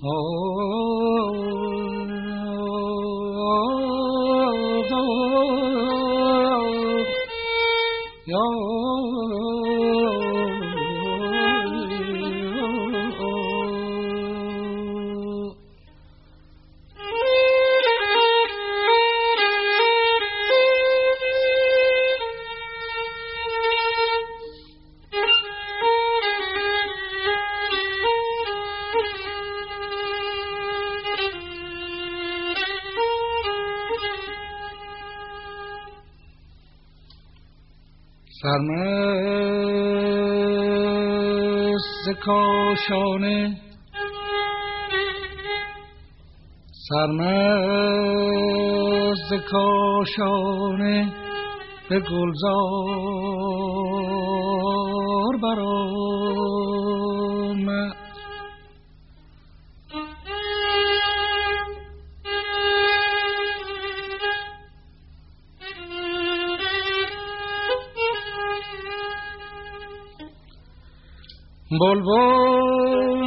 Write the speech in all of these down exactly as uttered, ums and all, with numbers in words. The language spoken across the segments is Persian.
سرمست کاشانه سرمست کاشانه به گلزار برآمد بلبل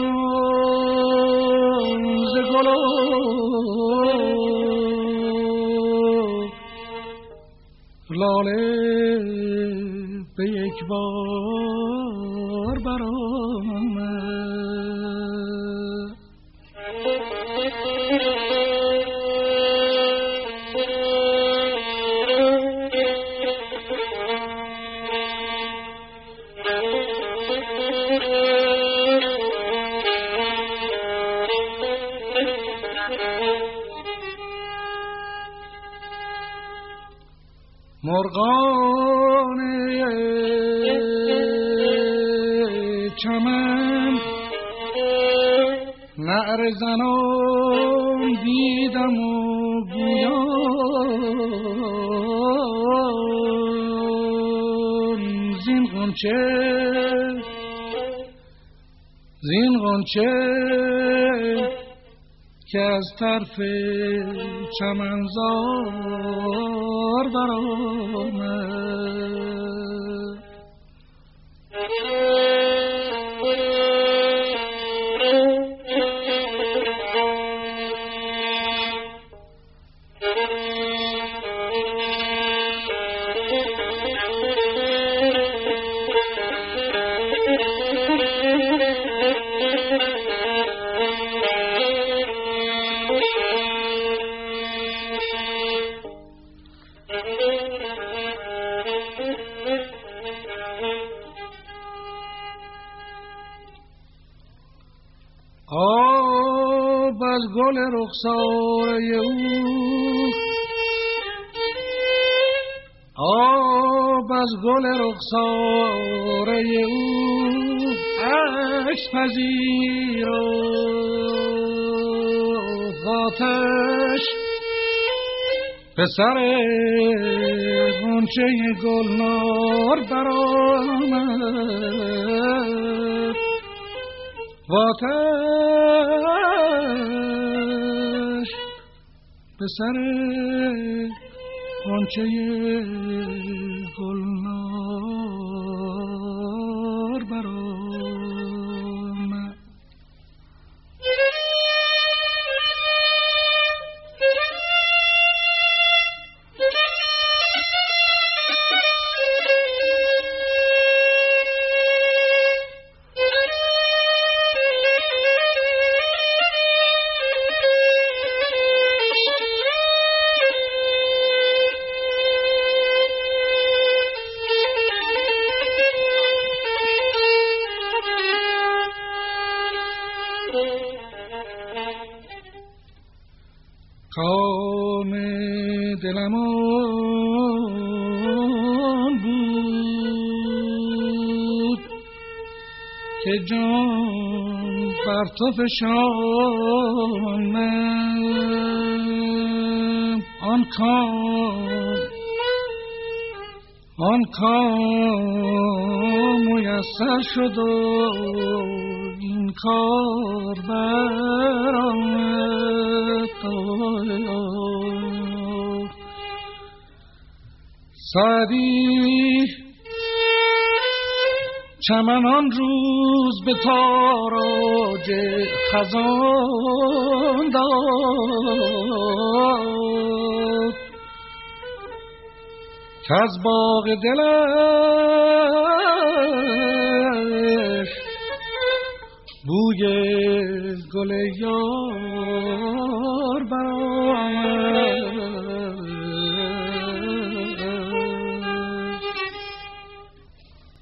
ز گل لاله به یک بار برآمد مرغان چمن نعره زنان دیدم و گویان زین غنچه زین غنچه که از طرف چمنزار برآمد آب از گل رخساره او آب از گل رخساره او عکس پذیر و آتش به سر غنچه گلنار برآمد واتش به سر غنچه گلنار برآمد کام دلم آن بود که جان بر تو فشانم آن کام آن کام میسر شد و این کار برآمد سعدی چمن آن روز به تاراج خزان داد که از باغ دلش بوی گل یار برآمد.